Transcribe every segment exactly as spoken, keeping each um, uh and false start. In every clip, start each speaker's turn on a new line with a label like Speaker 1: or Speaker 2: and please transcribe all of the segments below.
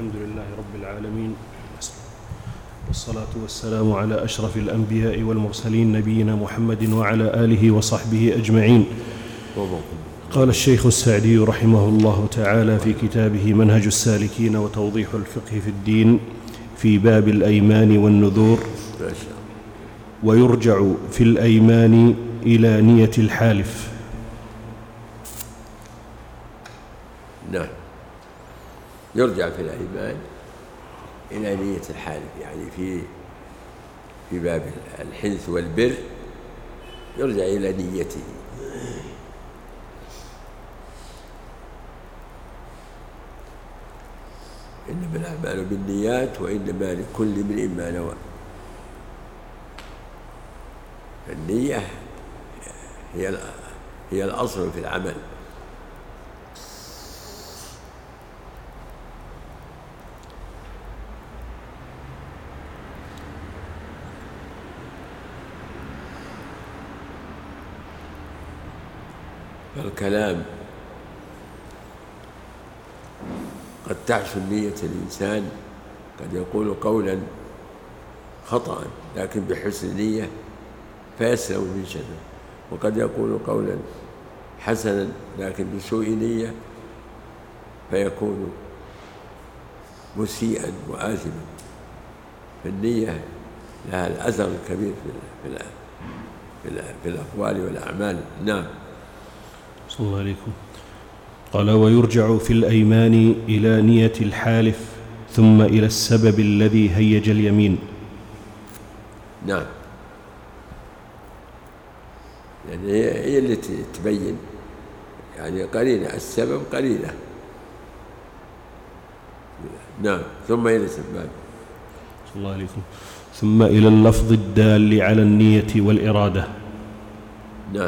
Speaker 1: الحمد لله رب العالمين، والصلاة والسلام على أشرف الأنبياء والمرسلين نبينا محمد وعلى آله وصحبه أجمعين. قال الشيخ السعدي رحمه الله تعالى في كتابه منهج السالكين وتوضيح الفقه في الدين في باب الأيمان والنذور: ويرجع في الأيمان إلى نية الحالف.
Speaker 2: نعم، يرجع في الأيمان إلى نية الحالف، يعني في في باب الحنث والبر يرجع إلى نيته. إنما الأعمال بالنيات وإنما لكل امرئ ما نوى. النية هي هي الأصل في العمل. فالكلام قد تحسن نية الإنسان، قد يقول قولا خطأ لكن بحسن نية فيسلم من شره، وقد يقول قولا حسنا لكن بسوء نية فيكون مسيئا وآثما. فالنية لها الأثر الكبير في في في الأقوال والأعمال. نعم.
Speaker 1: صلى الله عليكم. قال: ويرجع في الأيمان إلى نية الحالف ثم إلى السبب الذي هيج اليمين.
Speaker 2: نعم، يعني هي اللي تبين، يعني قرينة، السبب قرينة. نعم. ثم إلى السبب.
Speaker 1: صلى الله عليكم. ثم إلى اللفظ الدال على النية والإرادة.
Speaker 2: نعم.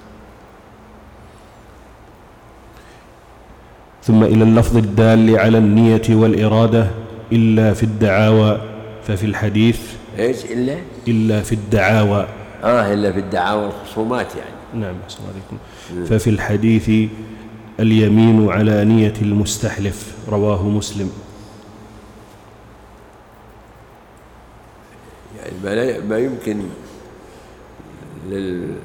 Speaker 1: ثم إلى اللفظ الدال على النية والإرادة إلا في الدعاوى، ففي الحديث
Speaker 2: إيش إلا؟
Speaker 1: إلا في الدعاوى.
Speaker 2: آه إلا في الدعاوى والخصومات يعني.
Speaker 1: نعم. السلام عليكم. ففي الحديث اليمين على نية المستحلف، رواه مسلم.
Speaker 2: يعني ما, لا ما يمكن لل...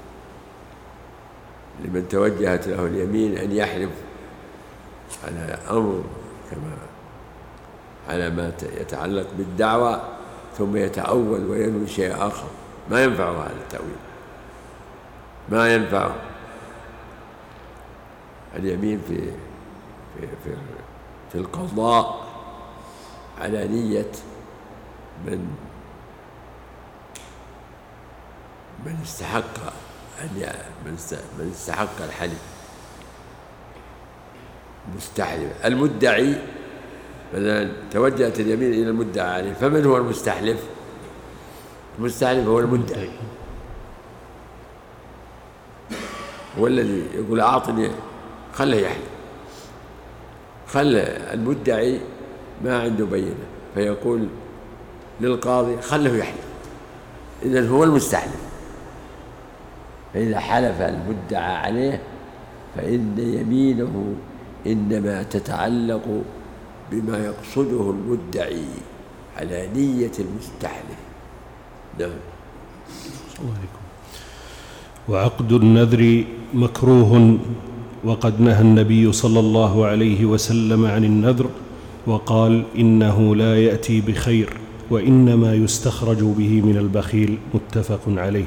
Speaker 2: لمن توجهت له اليمين أن يحلف على أمر كما على ما يتعلق بالدعوة ثم يتأول وينوي شيء آخر، ما ينفع هذا التأويل، ما ينفع. اليمين في في في, في القضاء على نية من من استحق أن من استحق الحلف، مستحلف. المدعي مثلا توجهت اليمين إلى المدعى عليه، فمن هو المستحلف؟ المستحلف هو المدعي، هو الذي يقول أعطني، خله يحلف، خل المدعي ما عنده بينة فيقول للقاضي خله يحلف، إذن هو المستحلف. فإذا حلف المدعى عليه فإن يمينه إنما تتعلق بما يقصده المدعي على نية المستحلف. نعم.
Speaker 1: السلام عليكم. وعقد النذر مكروه، وقد نهى النبي صلى الله عليه وسلم عن النذر وقال: إنه لا يأتي بخير وإنما يستخرج به من البخيل. متفق عليه.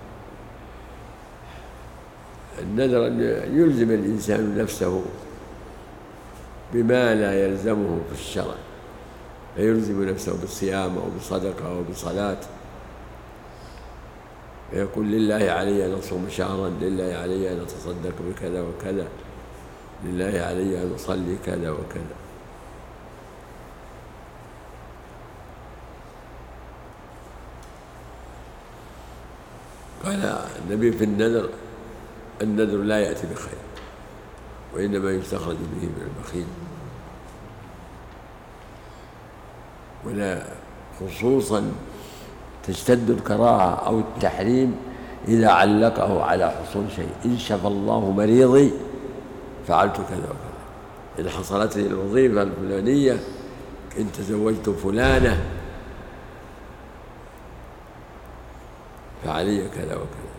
Speaker 2: النذر أن يلزم الإنسان نفسه بما لا يلزمه في الشرع، فيلزم نفسه بالصيام أو بصدقة أو بصلاة، فيقول لله علي أن أصوم شهرا، لله علي أن أتصدق بكذا وكذا، لله علي أن أصلي كذا وكذا. قال النبي في النذر: النذر لا يأتي بخير وإنما يستخرج به من البخيل. ولا خصوصا تشتد الكراهة أو التحريم إذا علقه على حصول شيء. إن شفى الله مريضي فعلت كذا وكذا، إن حصلت لي الوظيفة الفلانية إن تزوجت فلانة فعلي كذا وكذا.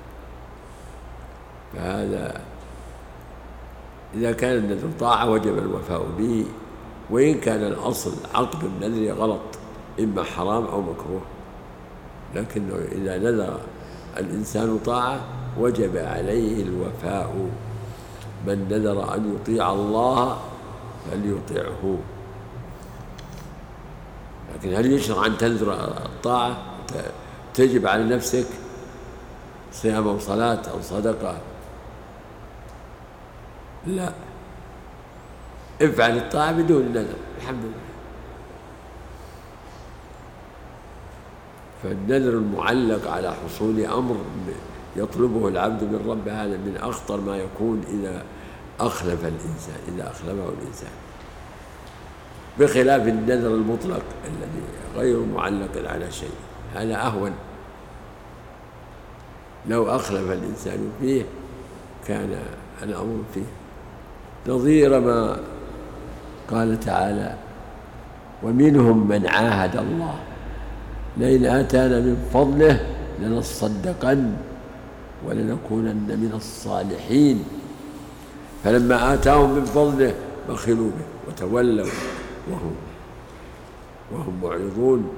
Speaker 2: فهذا إذا كان النذر طاعة وجب الوفاء به، وإن كان الأصل عقد النذر غلط، إما حرام أو مكروه، لكنه إذا نذر الإنسان طاعة وجب عليه الوفاء. من نذر أن يطيع الله فليطيعه. لكن هل يشرع أن تنذر الطاعة تجب على نفسك صيام أو صلاة أو صدقة؟ لا، افعل الطاعة بدون نذر، الحمد لله. فالنذر المعلق على حصول أمر يطلبه العبد من رب هذا من أخطر ما يكون إذا أخلف الإنسان إذا أخلفه الإنسان، بخلاف النذر المطلق الذي غير معلق على شيء، هذا أهون. لو أخلف الإنسان فيه كان الأمر فيه نظير ما قال تعالى: ومنهم من عاهد الله لئن آتانا من فضله لنصدقن ولنكونن من الصالحين. فلما آتاهم من فضله بخلوا به وتولوا وهم وهم معرضون.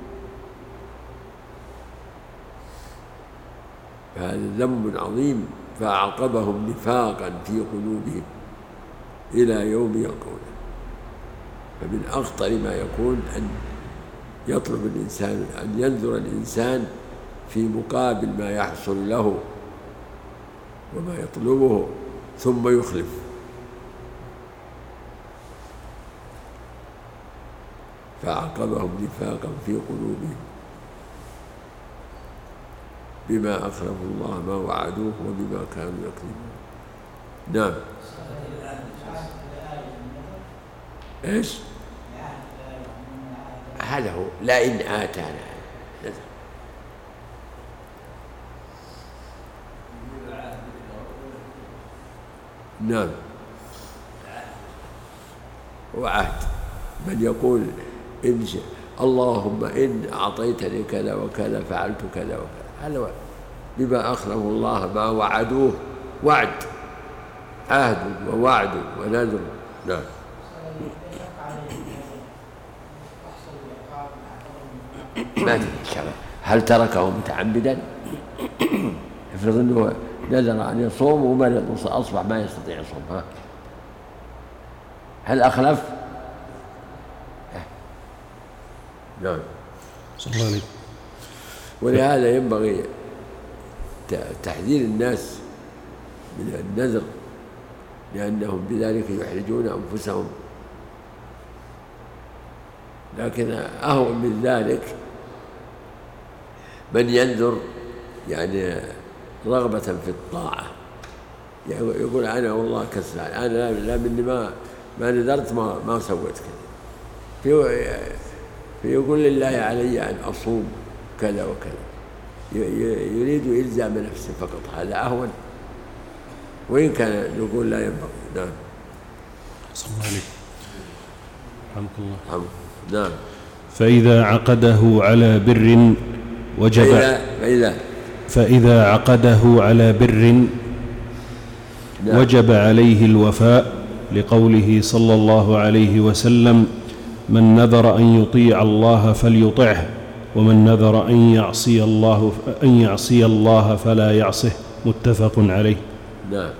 Speaker 2: فهذا ذنب عظيم، فأعقبهم نفاقا في قلوبهم إلى يوم يلقونه. فمن أخطر ما يكون أن يطلب الإنسان أن ينذر الإنسان في مقابل ما يحصل له وما يطلبه ثم يخلف. فأعقبهم نفاقا في قلوبهم بما أخلفوا الله ما وعدوه وبما كانوا يكذبون. نعم. إيش؟ هذا هو لئن آتانا. نعم. وعهد من يقول إن اللهم إن أعطيتني كذا وكذا فعلت كذا وكذا، هذا بما أخلفوا الله ما وعدوه، وعد عهد ووعد ونذر. نعم. ما أدري هل تركه متعمدا؟ افرض أنه نذر أن يصوم ومرض أصبح ما يستطيع يصوم، ها هل أخلف؟ نعم.
Speaker 1: صلى الله عليه.
Speaker 2: ولهذا ينبغي تحذير الناس من النذر، لأنهم بذلك يحرجون أنفسهم. لكن أهون من ذلك من ينذر يعني رغبة في الطاعة، يقول أنا والله كسلان، أنا لا مني ما ما نذرت ما ما سويت كذا، فيقول لله علي أن أصوم كذا وكذا، يريد إلزام نفسه فقط، هذا أهون، وإن كان نقول لا ينبغي. نعم.
Speaker 1: صلى الله عليه. رحمك الله.
Speaker 2: حمد. نعم.
Speaker 1: فإذا عقده على بر وجب
Speaker 2: فإذا, فإذا,
Speaker 1: فإذا عقده على بر نعم. وجب عليه الوفاء، لقوله صلى الله عليه وسلم: من نذر أن يطيع الله فليطعه، ومن نذر أن يعصي الله أن يعصي الله فلا يعصه، متفق عليه.
Speaker 2: نعم.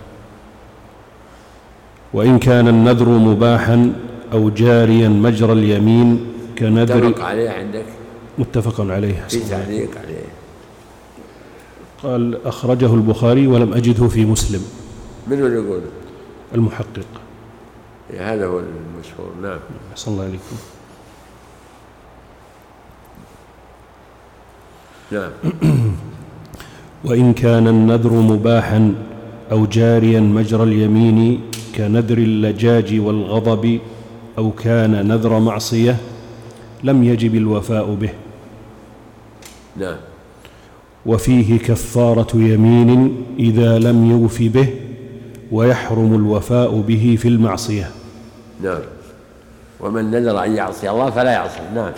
Speaker 1: وإن كان النذر مباحا أو جاريا مجرى اليمين كنذر.
Speaker 2: متفق عليه عندك؟
Speaker 1: متفق عليه.
Speaker 2: في تعليق عليه.
Speaker 1: قال أخرجه البخاري ولم أجده في مسلم.
Speaker 2: من من يقول؟
Speaker 1: المحقق.
Speaker 2: هذا هو المشهور. نعم.
Speaker 1: صلى الله عليكم.
Speaker 2: نعم.
Speaker 1: وإن كان النذر مباحا أو جاريا مجرى اليمين كنذر اللجاج والغضب، أو كان نذر معصية لم يجب الوفاء به.
Speaker 2: نعم.
Speaker 1: وفيه كفارة يمين إذا لم يوف به، ويحرم الوفاء به في المعصية.
Speaker 2: نعم. ومن نذر أن يعصي الله فلا يعصي. نعم.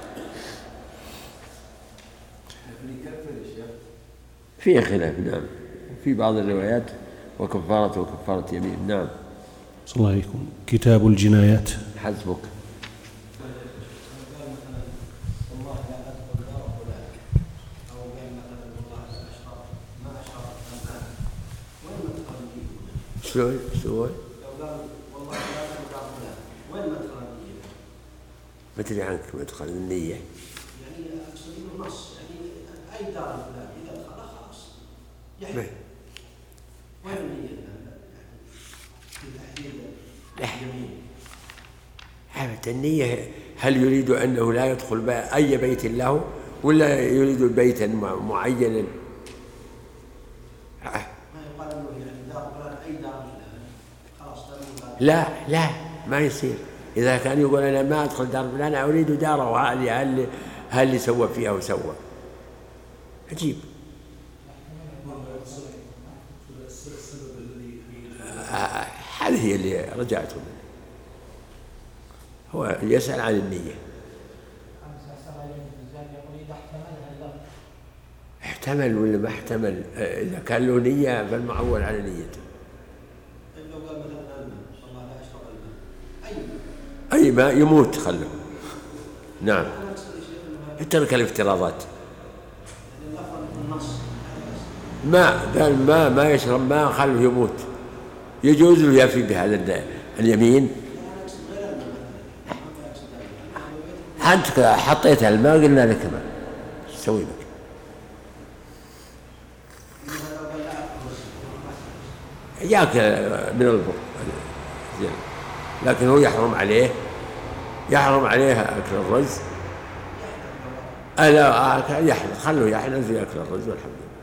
Speaker 2: فيه خلاف. نعم. في بعض الروايات وكفارة وكفارة يمين. نعم.
Speaker 1: صلى الله عليكم. كتاب الجنايات.
Speaker 2: حسبك. شلون شلون؟ ما تدري عنك مدخل النية.
Speaker 1: يعني أقصد النص، يعني أي دار فلان إذا دخل خلاص يحرم. وين النية
Speaker 2: الآن؟ النية هل يريد أنه لا يدخل أي بيت له ولا يريد بيتا معينا؟ لا لا ما يصير. إذا كان يقول أنا ما أدخل دار فلان أريد داره وهل هل هل اللي سوى فيها وسوى. عجيب. هذه هي اللي رجعت منه. هو يسأل عن النية. احتمل ولا ما احتمل؟ إذا كان له نية فالمعول على نيته. أي ما يموت خله. نعم. اترك الافتراضات. ما قال ما ما يشرب ما خله يموت، يجوز له يفي بهذا اليمين. أنت حطيت الماء قلنا لك ما تسوي بك. ياك من البر لكن هو يحرم عليه يحرم عليه أكل الرز. ألا يحلل خلوا يحلل في أكل الرز والحمد لله.